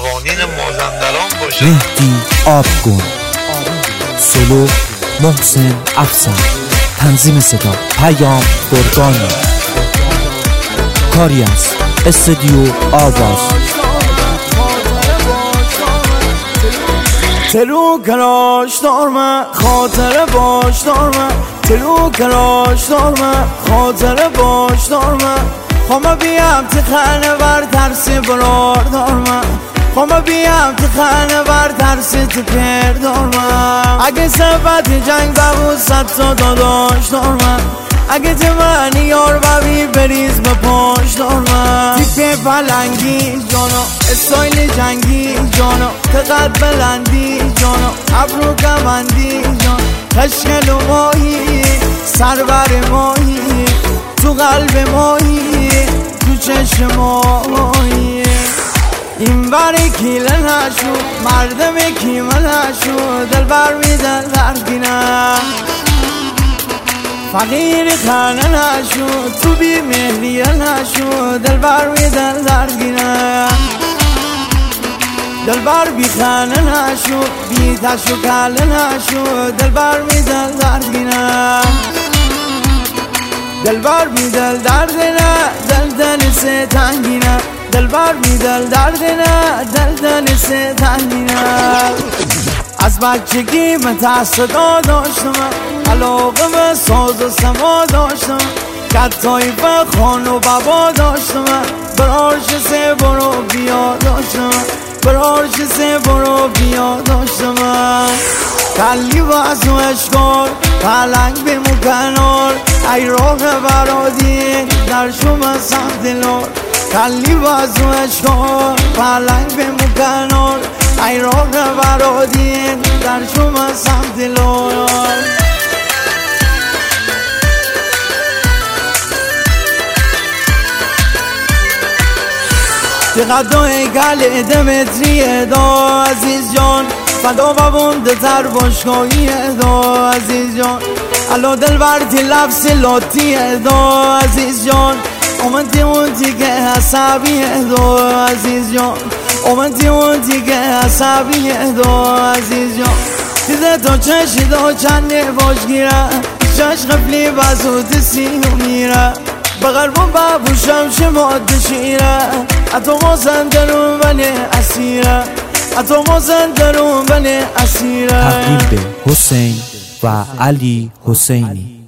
قوانین مازندران باشه. مهدی آبگون، سولو محسن افسر، تنظیم صدا پیام گرگانی، کاری از استودیو آواز. تلو کراش دارم خاطر باش دارم، تلو کراش دارم خاطر باش دارم. خوام بیام تخانه بر ترسی برار دارم، خوام بیام تخانه بر ترسی تکر دارم. اگه سبت جنگ ببود صد تا داداش دارم، اگه تمنی یار ببی بریز به پاش دارم. تیپ پلنگی جانا، استایل جنگی جانا، تقد بلندی جانا، ابرو کمندی جانا، خشکل و ماهی سربر ماهی، تو قلب ماهی تو چشم ماهی. این بر کیله نشو مردم کیمه نشو، دل بر میدن درگینم فقیر خانه نشو، تو بی مهریه نشو، دل بر میدن درگینم. دل بر بی خانه نشو، بی تشو کله نشو، دل بر میدن درگینم. دل بر می دل درد نه، دل سه تنگینه، دل بر می دل درد نه، دل سه تنگینه. از بچگی من تصدا داشتم، علاقه به ساز و سما داشتم، کتایی به خان و بابا داشتم، براش سه برو بیا داشتم، براش سه برو بیا داشتم. کلی وزن و اشکال پلنگ بمو کنار، ای راه برادی در شما سمت لار. کلی وزن و اشکال پلنگ بمو کنار، ای راه برادی در شما سمت لار. دقت و گل دمتری دا عزیز جان، فدا بونده تر باشگاهی دا عزیز جان. الو دل برتی لفظ لاتی دا عزیز جان، اومدی اون دیگه عصبی دا عزیز جان، اومدی اون دیگه عصبی دا عزیز جان. دیده تو چشی دا چنده باش گیره، چش قبلی بزود سینو میره، بقلبون ببوشم شماد شیره، اتو مازندرون بله اسیره، اتو مازندرون بله اسیره. تقدیم به حسین و علی حسینی.